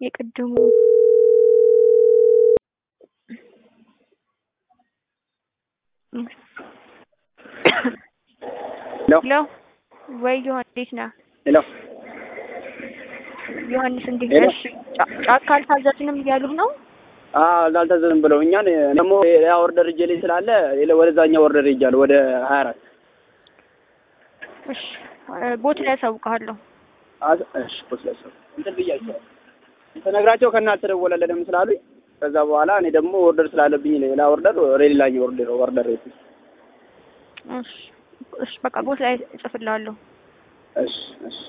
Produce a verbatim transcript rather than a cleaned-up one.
የቅድሙ ሄሎ ሄሎ ወይ ዮሐንስ ነህ? ሄሎ ዮሐንስ እንዴት ሄሎ ነሽ? ጫካ አልታዘዝንም እያሉህ ነው? አዎ አልታዘዝንም ብለውኛል። ደግሞ ያ ኦርደር እጄ ላይ ስላለ ወደዛኛው ኦርደር ሄጃለሁ ወደ ሀያ አራት እሺ ቦት ላይ አሳውቅሃለሁ። አዝ እሺ ቦት ላይ አሳውቅ እንትን ብያቸው ተነግራቸው ከእናንተ ደወለልንም ስላሉኝ ከዛ በኋላ እኔ ደግሞ ኦርደር ስላለብኝ ሌላ ኦርደር ሌላኛው ኦርደር ኦርደር እሺ እሺ በቃ ቦት ላይ እጽፍልሃለሁ። እሺ እሺ